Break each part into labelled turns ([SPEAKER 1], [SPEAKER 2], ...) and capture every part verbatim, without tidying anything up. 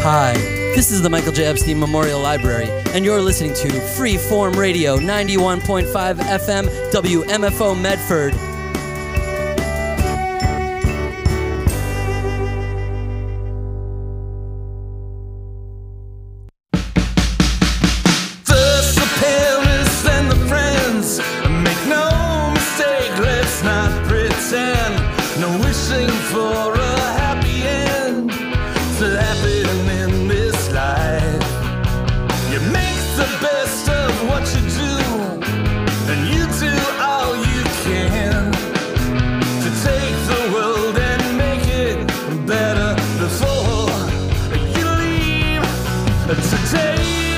[SPEAKER 1] Hi, this is the Michael J. Epstein Memorial Library, and you're listening to Freeform Radio ninety-one point five F M W M F O Medford.
[SPEAKER 2] First the parents, then the friends. Make no mistake, let's not pretend. No wishing for a happy end to happen in this life. You make the best of what you do, and you do all you can to take the world and make it better before you leave today.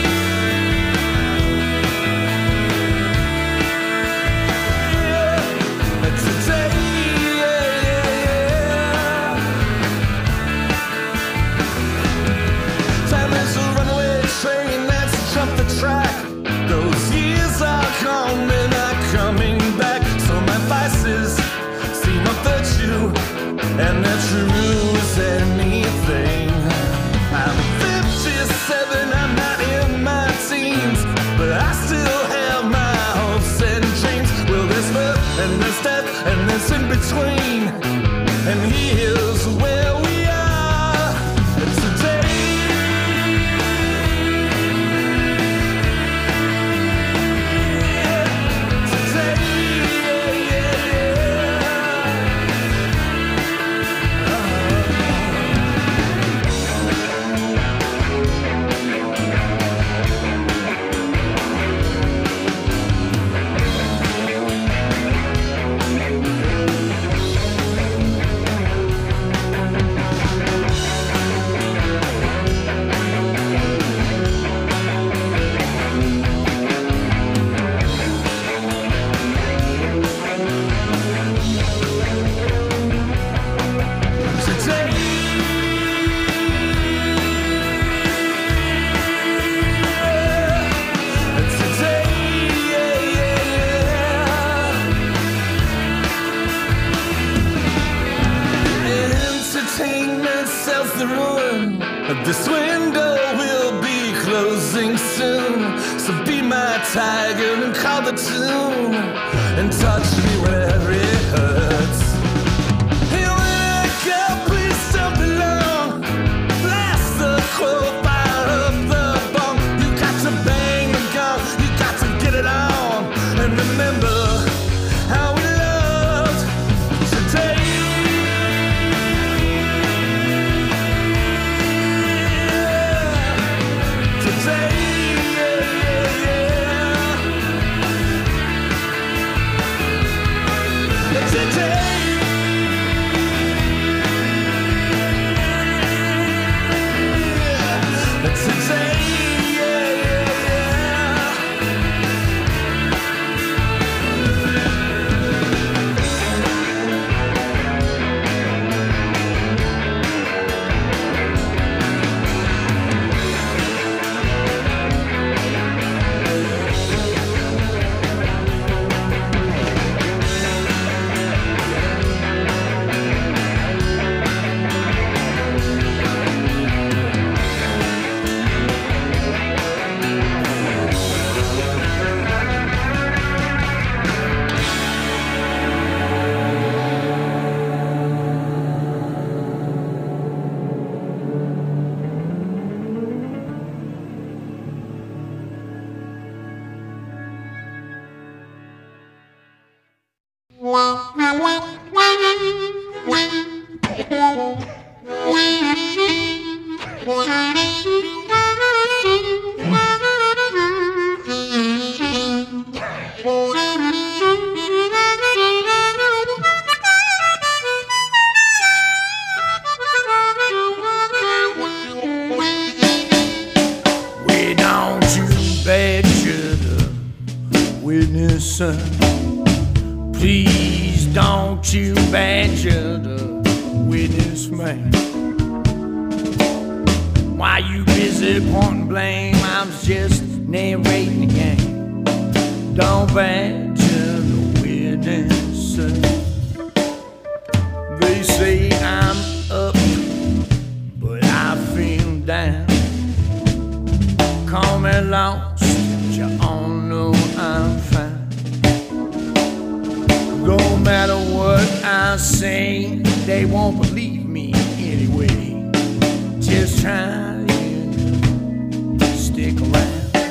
[SPEAKER 2] Track. Those years are coming, are coming back. So my vices see my virtue, and they're true as anything. I'm fifty-seven, I'm not in my teens, but I still have my hopes and dreams. Well, there's birth, and there's death, and there's in between. And here's where we are today. This window will be closing soon, so be my tiger and call the tune, and touch me where it hurts. Hey, when I go, please don't belong. Blast the quote, fire up the bomb. You got to bang the gong, you got to get it on, and remember how we loved today. We don't you badger the witness, son. Please don't you badger the witness, man. Why you busy pointing blame? I was just narrating the game. Don't badger the witness, son. They say I'm up, but I feel down. lost, you all know I'm fine. No matter what I say, they won't believe me anyway. Just try to stick around.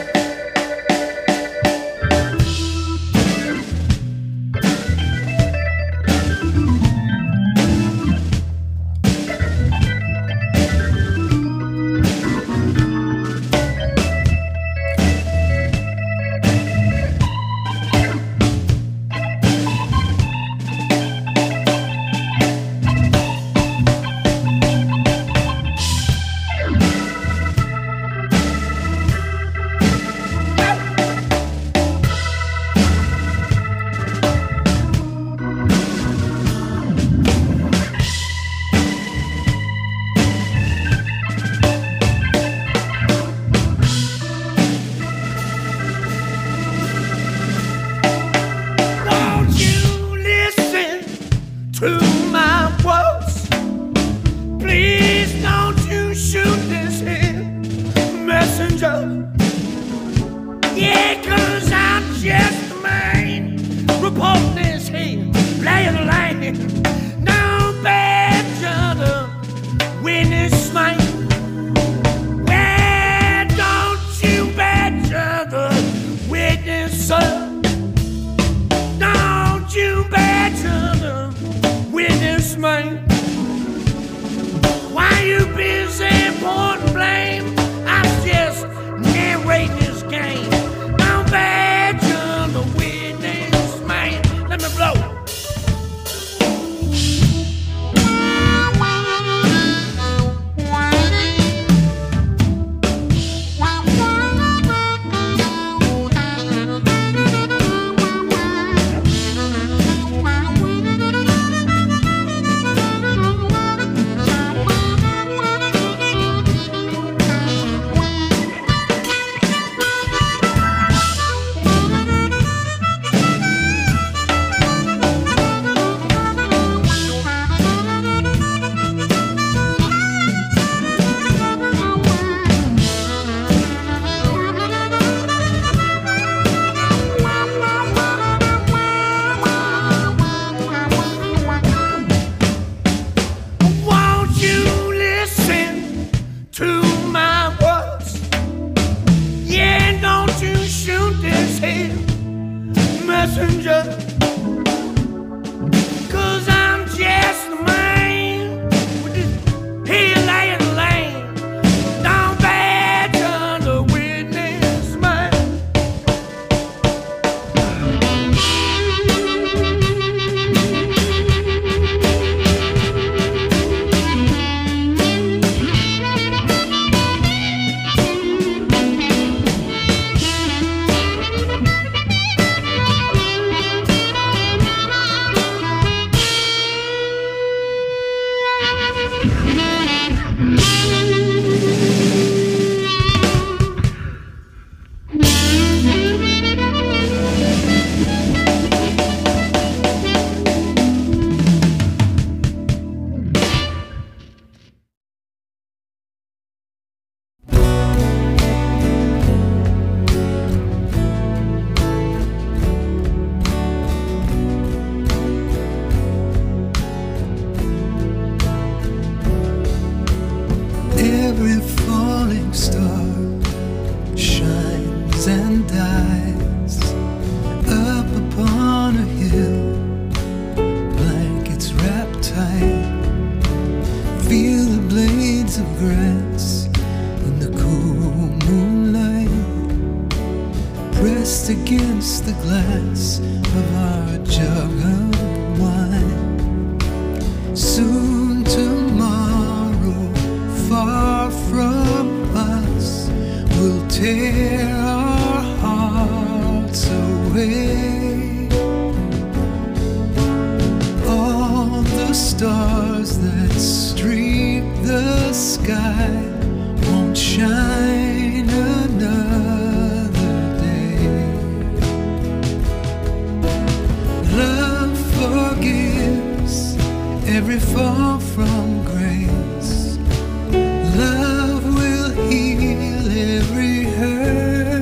[SPEAKER 3] Every fall from grace, love will heal every hurt.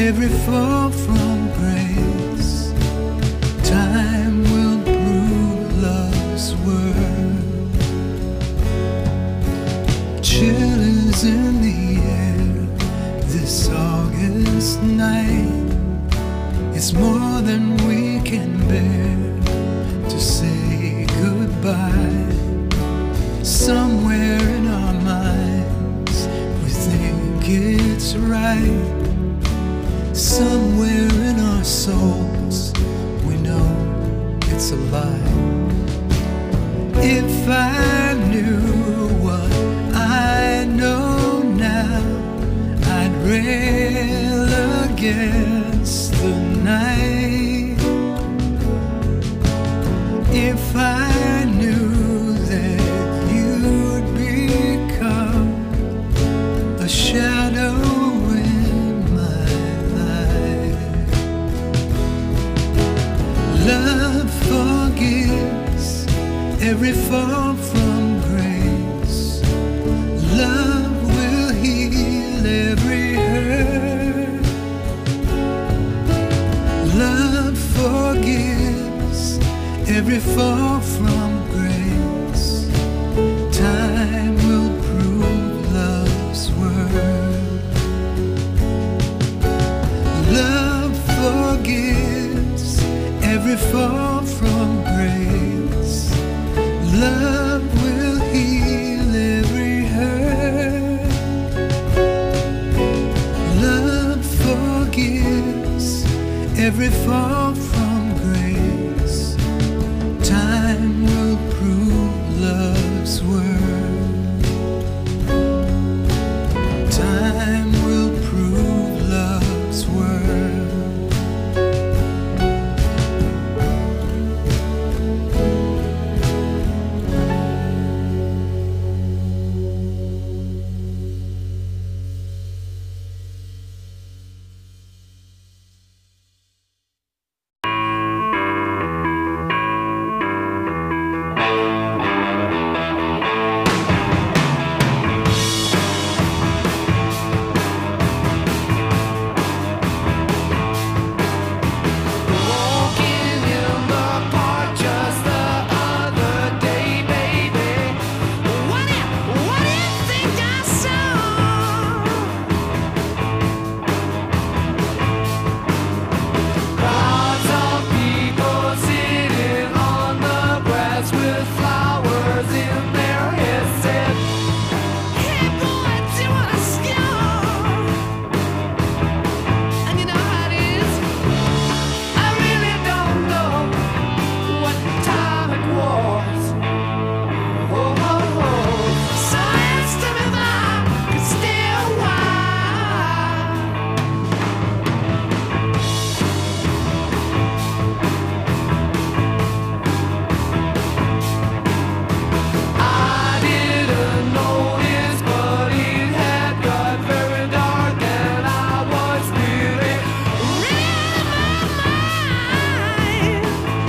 [SPEAKER 3] every fall from grace. Time will prove love's word. Chill is in the air this August night. It's more than we can bear to say goodbye. Somewhere in our minds we think it's right. Somewhere in our souls we know it's a lie. If I knew what I know now, I'd rail against the night. If I knew that you'd become a shadow in my life. Love forgives every fall from grace. Love will heal every hurt. Love forgives every fall from grace. Time will prove love's word. Love forgives every fall from grace. Love will heal every hurt. Love forgives every fall from grace. Time will prove love's word. Time will prove love's word.
[SPEAKER 2] Walking in the park just the other day, baby. What do you, what do you think I saw? Crowds of people sitting on the grass with flowers in their heads said, "Hey boy, do you wanna score?" And you know how it is. I really don't know what time it was. Oh, oh, oh. So asked him if I could stay a while. I didn't notice, but it had got very dark, and I was really, really out of my mind.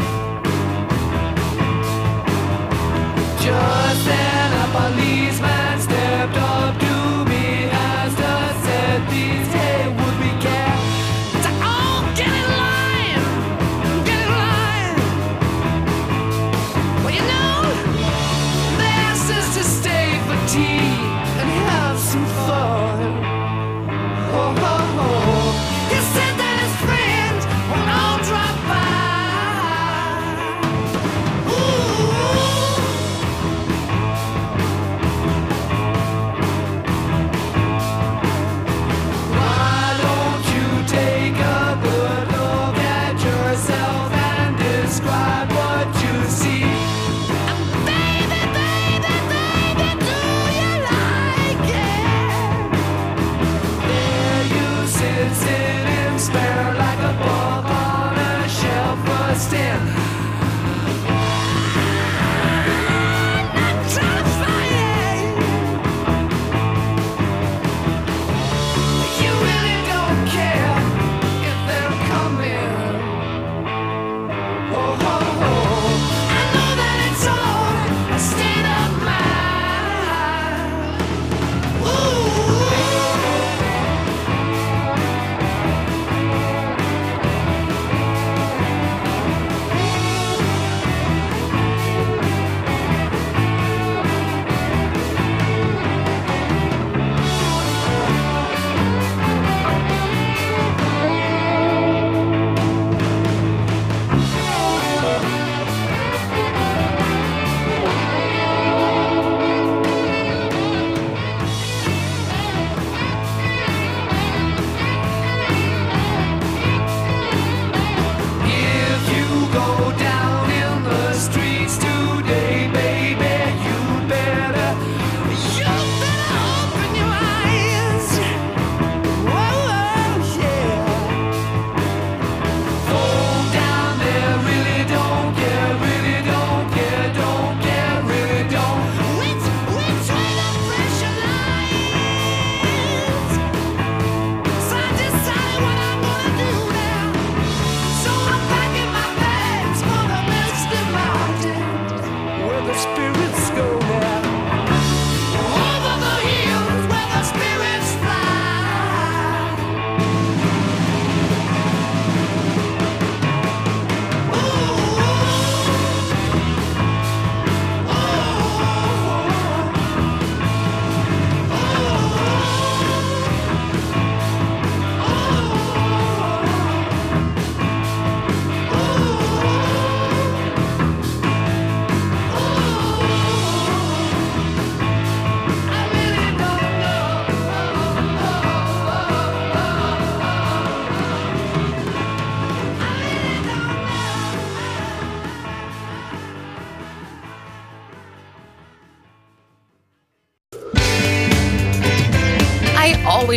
[SPEAKER 2] Just then a policeman stepped up to me as the said these hey would be cat to all get in line, get in line. Well, you know, they asked us to stay for tea and have some fun. Oh, oh, oh. He said that his friends will all drop by. Ooh. Why don't you take a good look at yourself and describe what you see? And baby, baby, baby, do you like it? There you sit, sitting spare like a book on a shelf, busting. Not trying to fight. You really don't care if they're coming. Oh, oh, oh. I know that it's all a state of mind. Ooh.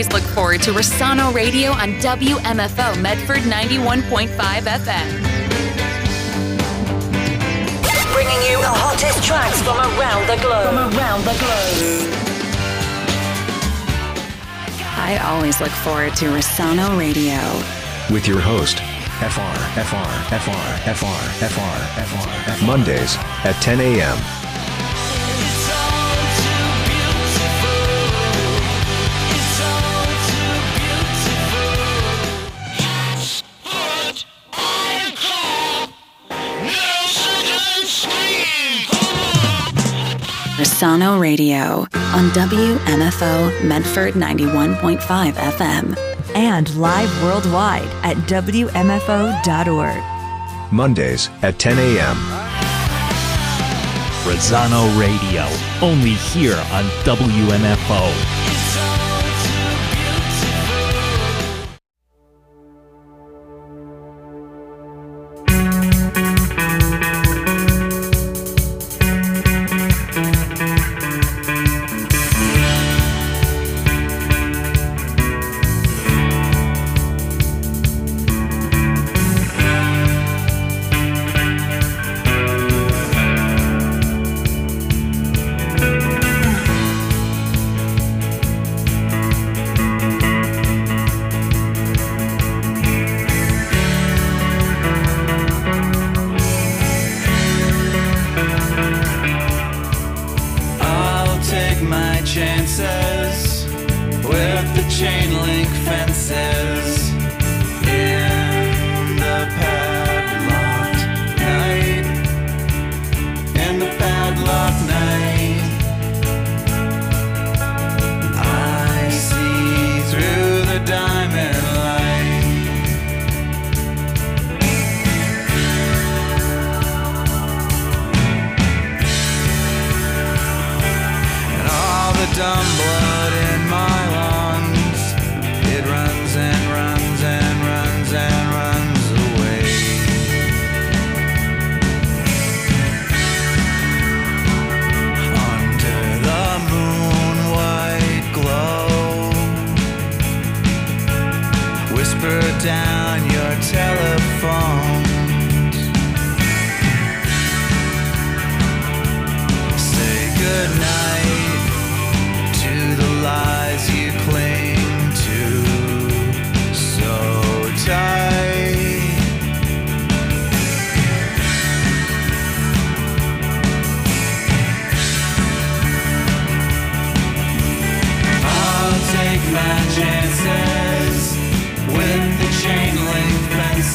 [SPEAKER 4] always look forward to Rossano Radio on W M F O Medford ninety-one point five F M.
[SPEAKER 5] Bringing you the hottest tracks from around the globe. From around the globe.
[SPEAKER 4] I always look forward to Rossano Radio.
[SPEAKER 6] With your host, F R, F R, F R, F R, F R, F R, F R. Mondays at ten a.m.
[SPEAKER 4] Rossano Radio on W M F O Medford ninety-one point five F M.
[SPEAKER 7] And live worldwide at W M F O dot org.
[SPEAKER 6] Mondays at ten a.m.
[SPEAKER 8] Rossano Radio, only here on W M F O.
[SPEAKER 2] Chances with the chain link fence.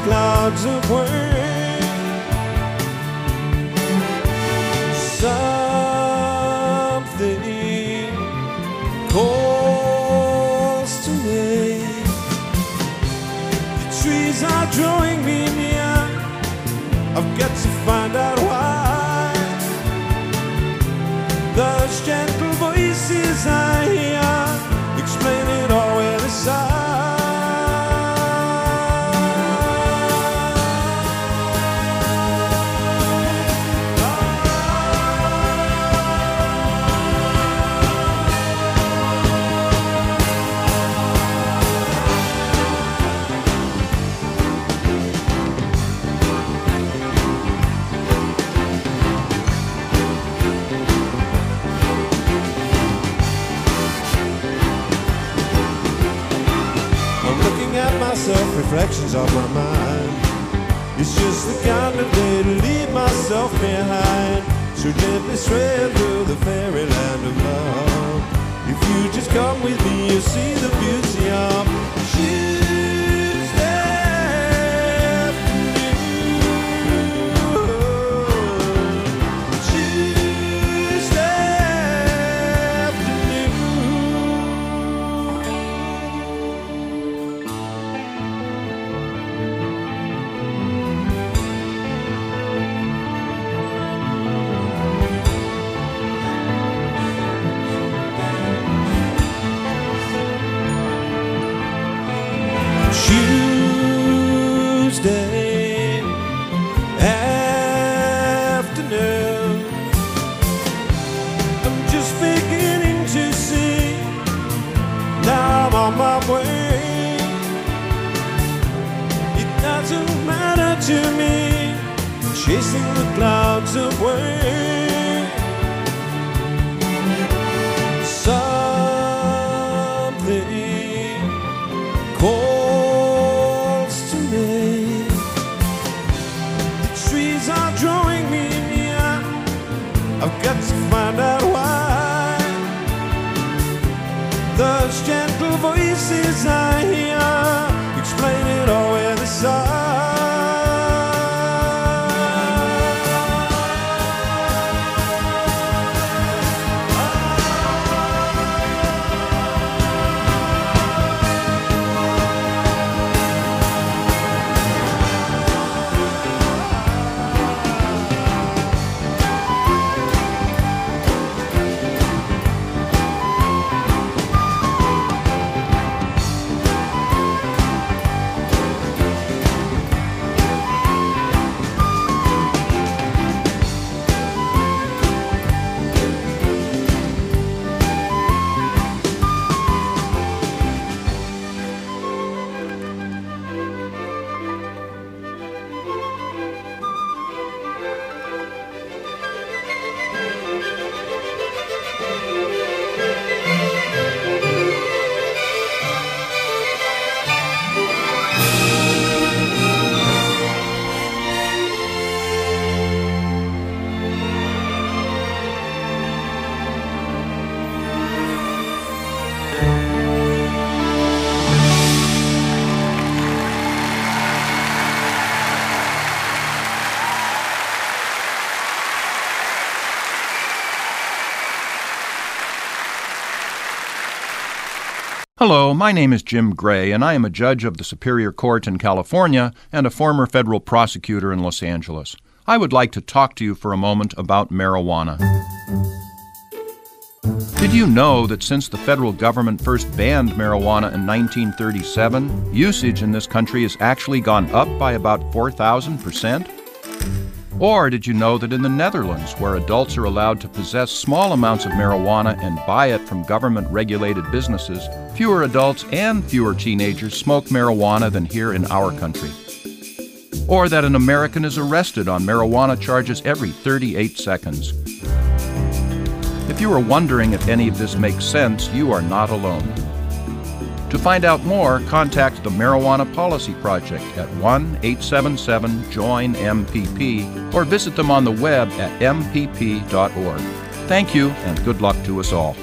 [SPEAKER 9] clouds away. Something calls to me. The trees are drawing me near. I've got to find out why. Those gentle voices I hear explain it all with a sigh. Reflections of my mind. It's just the kind of day to leave myself behind. So gently stray through the fairyland of love. If you just come with me, you'll see the beauty of Tuesday afternoon. Tuesday afternoon. Tuesday afternoon. I'm just beginning to see. Now I'm on my way. It doesn't matter to me, chasing the clouds away. Something calls to me. The trees are drawing me near. I've got to find out why. Those gentle voices I hear explain it all with a sigh.
[SPEAKER 10] Hello, my name is Jim Gray, and I am a judge of the Superior Court in California and a former federal prosecutor in Los Angeles. I would like to talk to you for a moment about marijuana. Did you know that since the federal government first banned marijuana in nineteen thirty-seven, usage in this country has actually gone up by about four thousand percent? Or did you know that in the Netherlands, where adults are allowed to possess small amounts of marijuana and buy it from government-regulated businesses, fewer adults and fewer teenagers smoke marijuana than here in our country? Or that an American is arrested on marijuana charges every thirty-eight seconds? If you are wondering if any of this makes sense, you are not alone. To find out more, contact the Marijuana Policy Project at one eight seven seven join M P P or visit them on the web at m p p dot org. Thank you, and good luck to us all.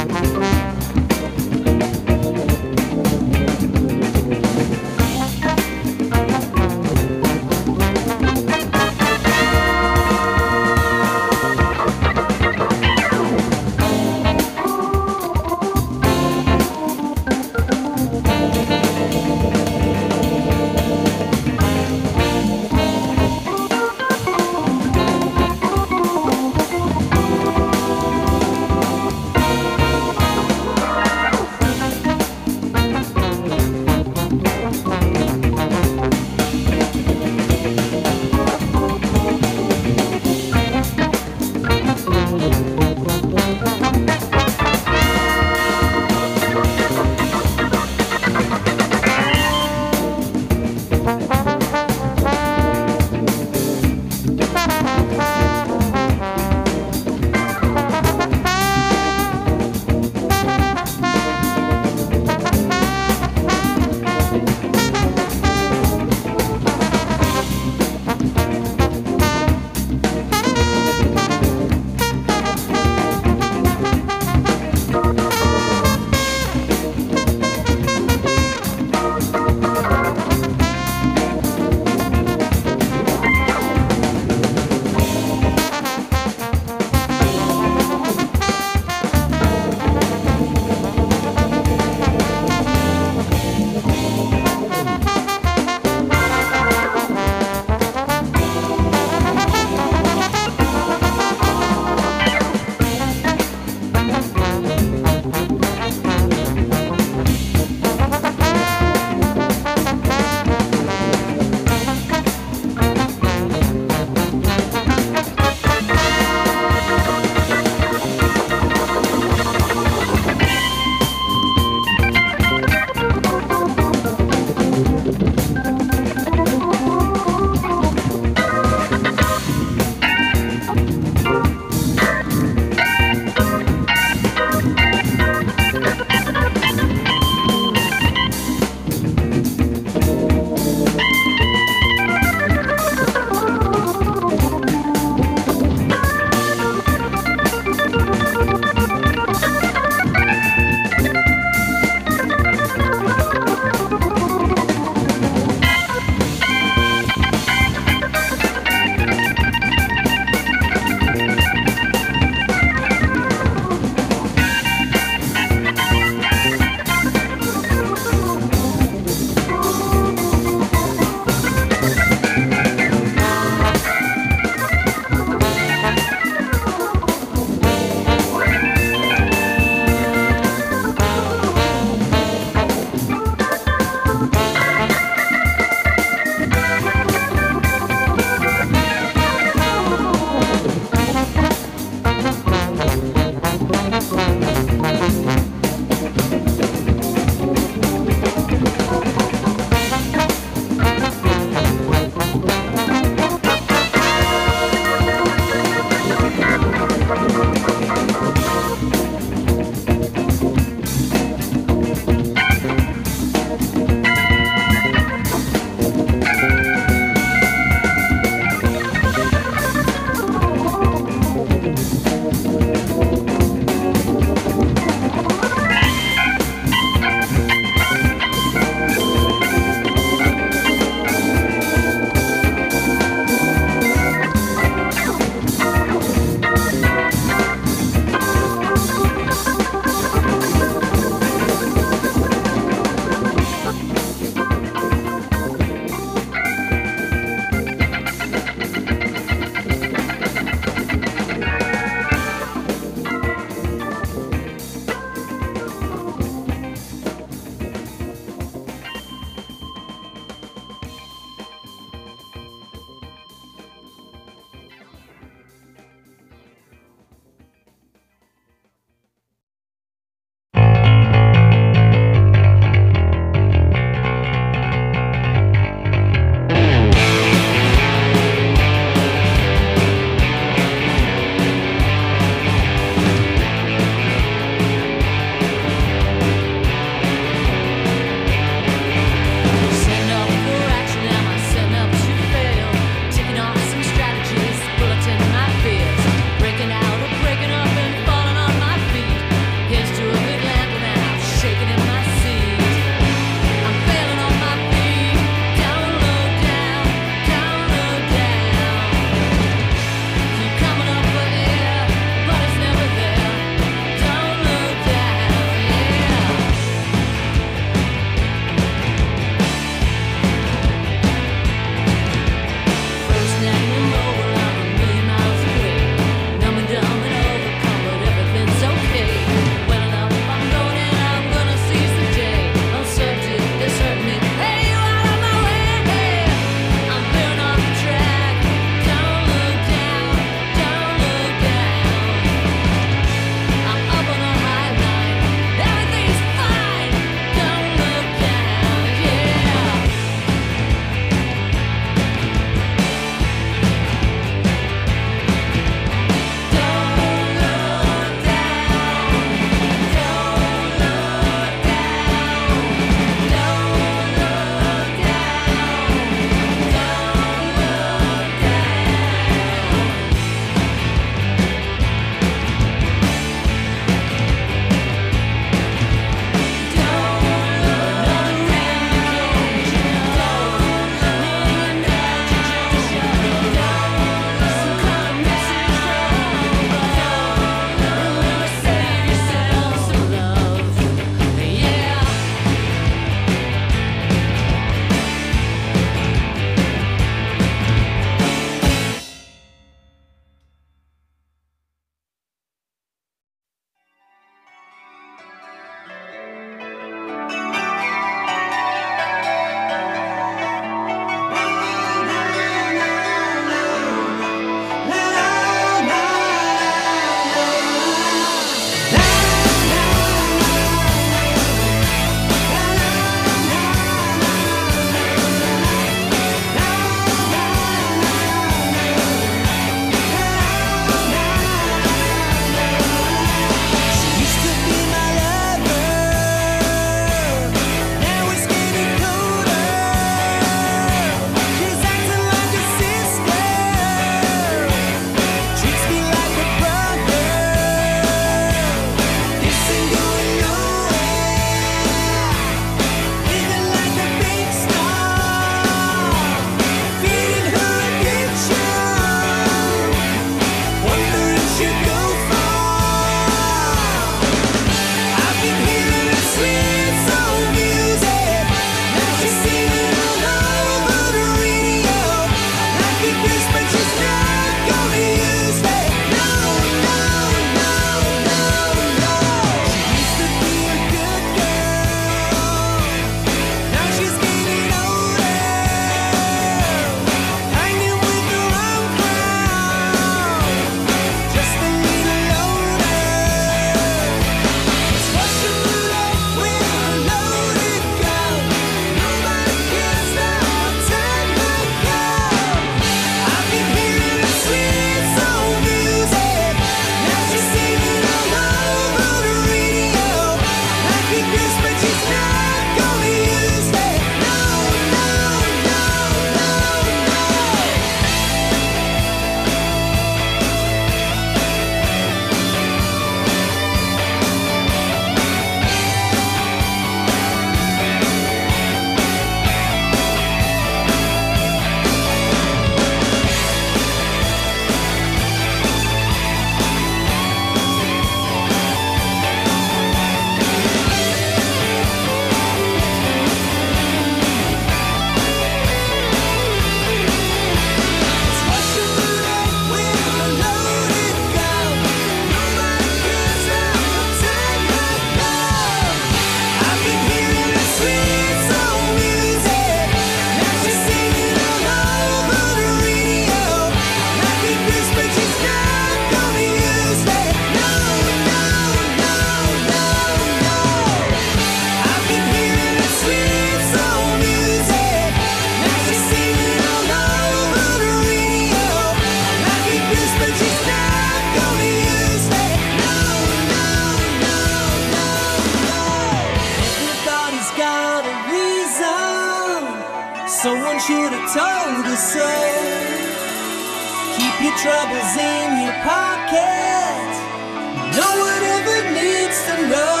[SPEAKER 3] Someone should have told us so. Keep your troubles in your pocket. No one ever needs to know.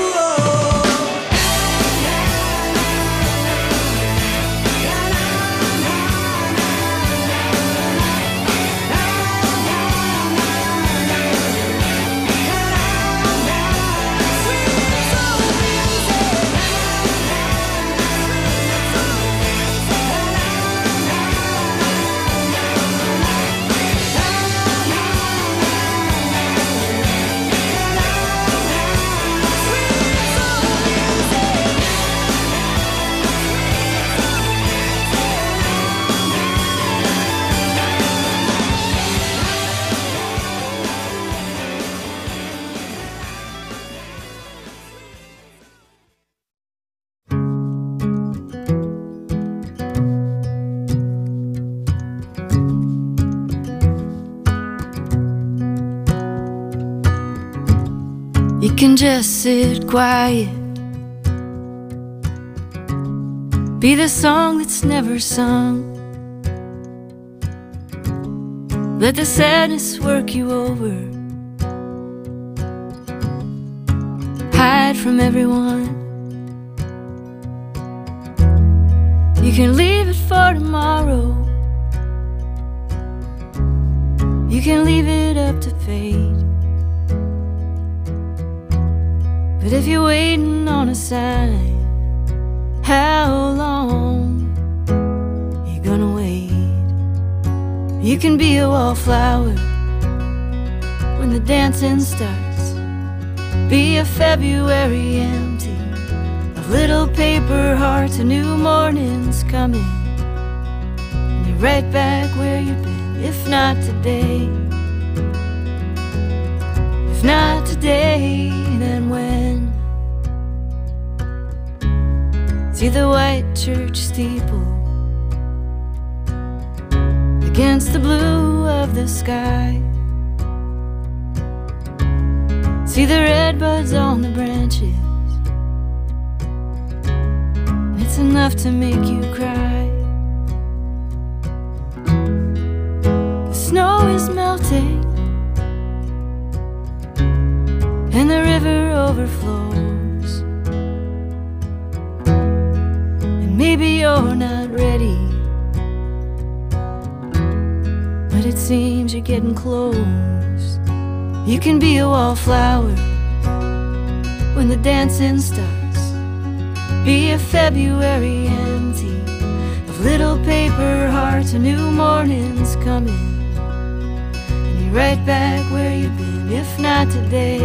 [SPEAKER 11] You can just sit quiet, be the song that's never sung. Let the sadness work you over, hide from everyone. You can leave it for tomorrow, you can leave it up to fate. But if you're waiting on a sign, how long you gonna wait? You can be a wallflower when the dancing starts. Be a February empty of little paper hearts. A new morning's coming, and you're right back where you've been. If not today, if not today, then when? See the white church steeple against the blue of the sky. See the red buds on the branches. It's enough to make you cry. The snow is melting and the river overflows, and maybe you're not ready, but it seems you're getting close. You can be a wallflower when the dancing starts. Be a February empty of little paper hearts. A new morning's coming, and you're right back where you've been. If not today,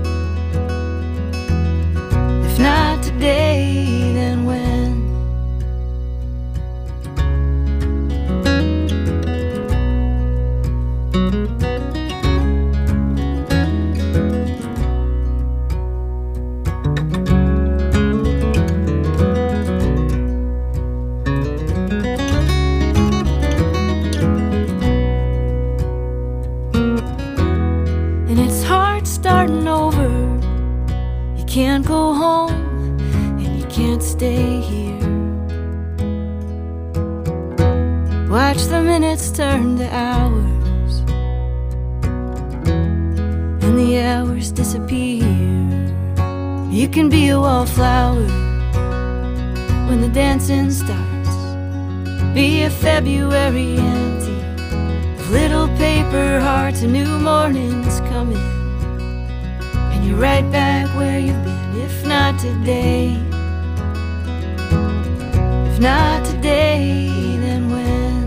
[SPEAKER 11] if not today, then when? And it's hard starting over. You can't go home and you can't stay here. Watch the minutes turn to hours, and the hours disappear. You can be a wallflower when the dancing starts. Be a February empty of little paper hearts. A new morning's coming, and you're right back where you've been. If not today, if not today, then when?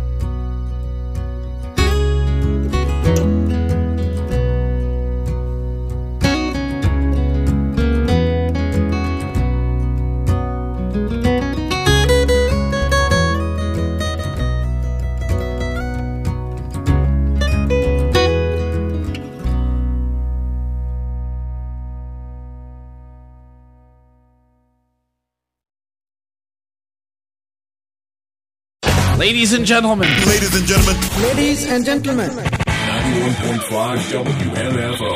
[SPEAKER 12] Ladies and gentlemen.
[SPEAKER 13] Ladies and gentlemen.
[SPEAKER 14] Ladies and gentlemen.
[SPEAKER 13] ninety-one point five W M F O.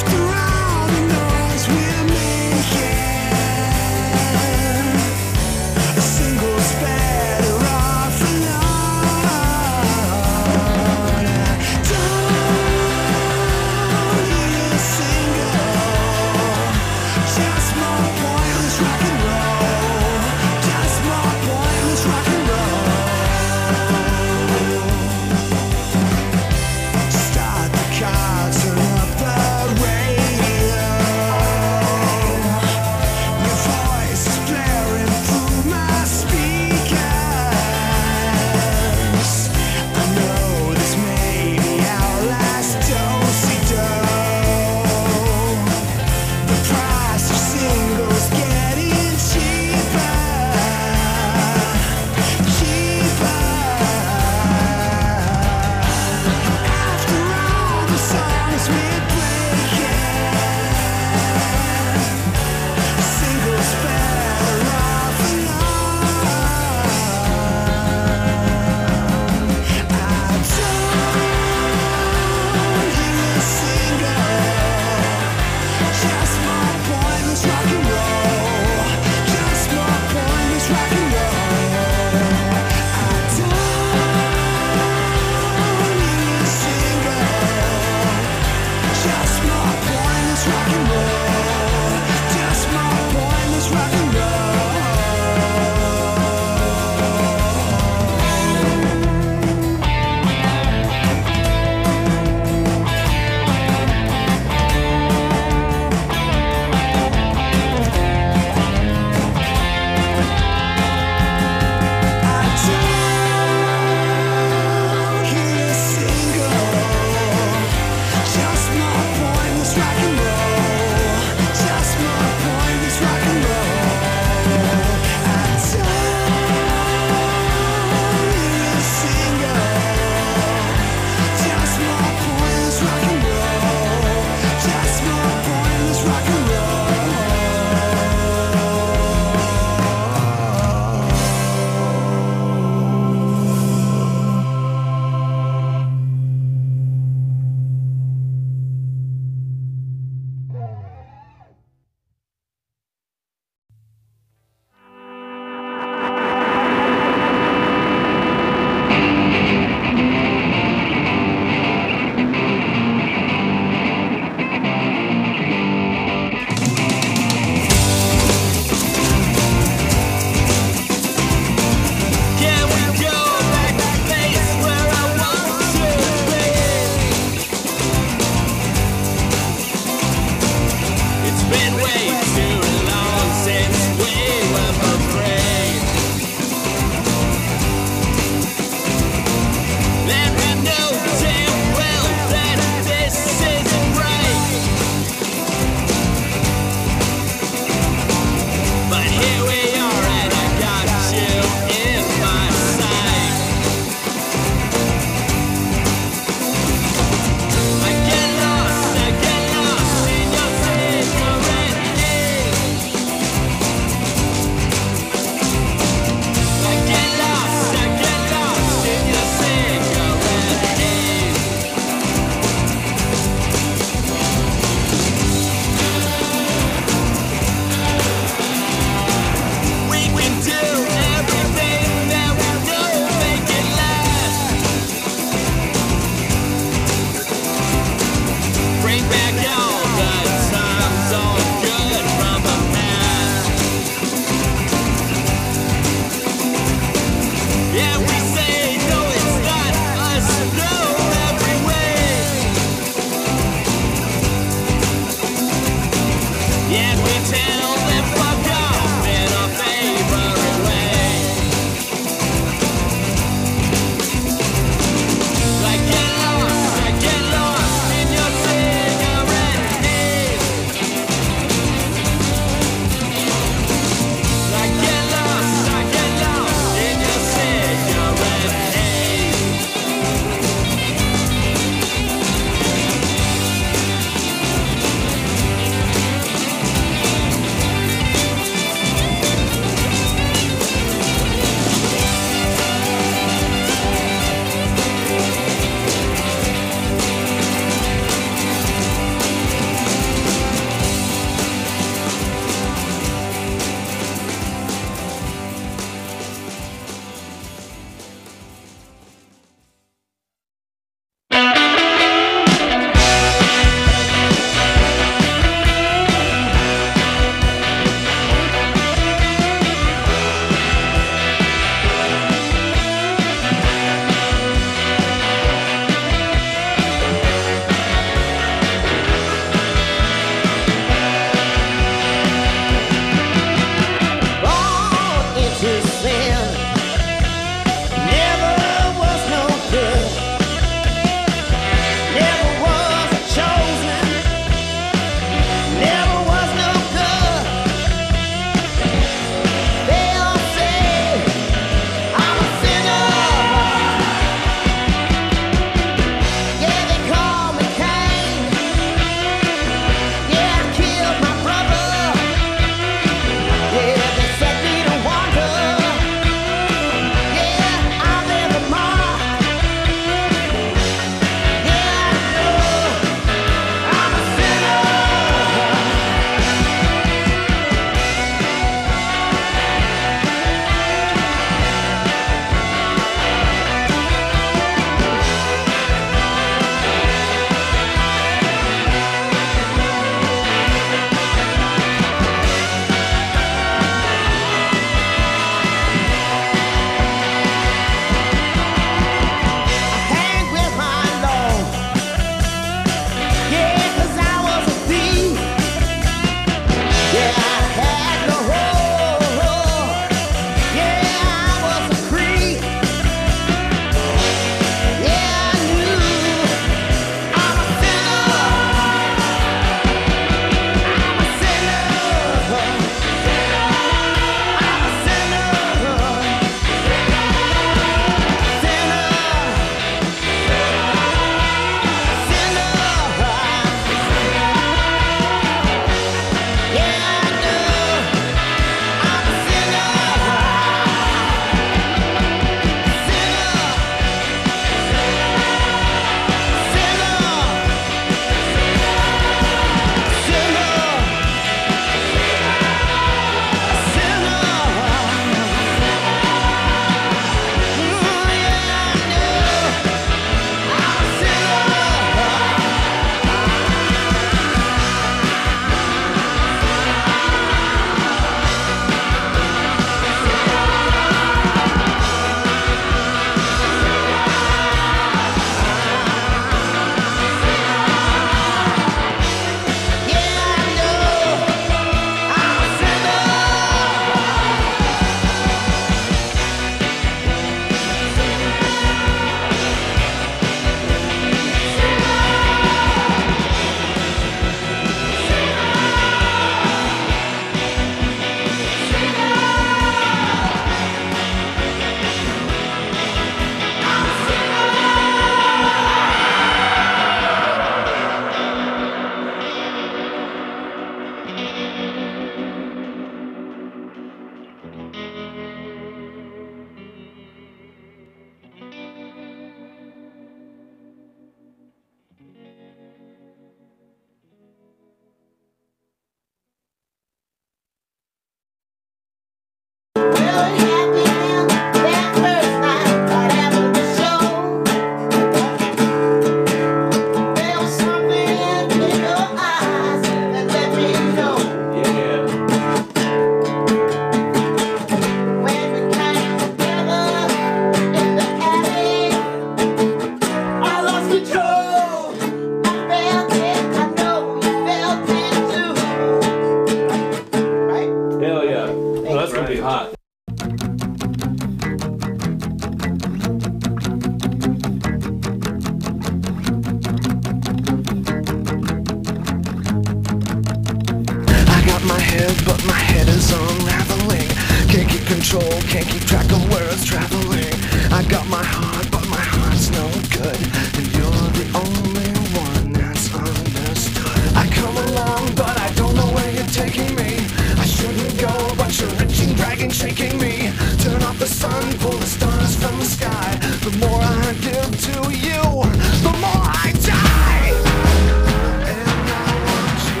[SPEAKER 2] head, but my head is unraveling. Can't keep control, can't keep track of where it's traveling. I got my heart, but my heart's no good, and you're the only one that's understood. I come along, but I don't know where you're taking me. I shouldn't go, but you're reaching, dragging, shaking me. Turn off the sun, pull the stars from the sky. The more I give to you, the more I die. And I want you.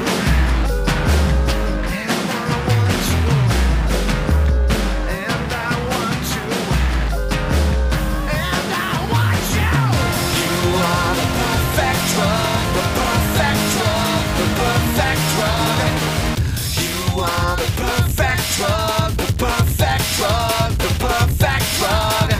[SPEAKER 2] And I want you. And I want you. And I want you. You are the perfect drug, the perfect drug, the perfect drug. You are the perfect drug, the perfect drug, the perfect drug.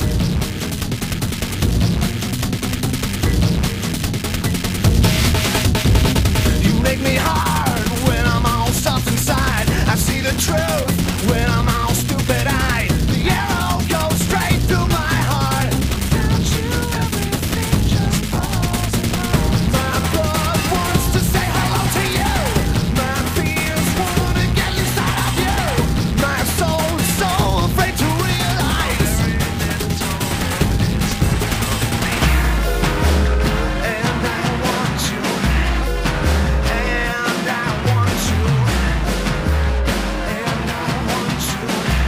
[SPEAKER 2] You make me hard when I'm all soft inside. I see the truth when I'm all stupid-eyed. The arrow goes straight through my heart. Without you, everything just falls apart. My blood wants to say hello to you. My fears wanna get inside of you. My soul is so afraid to realize. And I want you. And I want you. And I want you.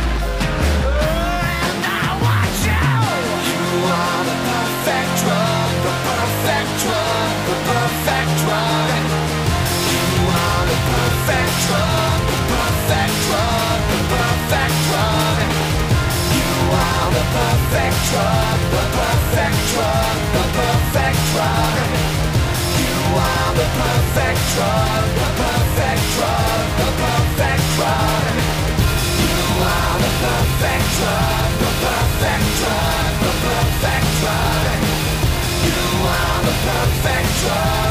[SPEAKER 2] And I want you. You are the perfect drug, the perfect drug, the perfect drug. You are the perfect drug, the perfect drug, the perfect drug. You are the perfect drug, the perfect drug, the perfect drug. You are the perfect drug, the perfect drug, the perfect drug. You are the perfect drug, the perfect drug, the perfect drug. You are the perfect drug.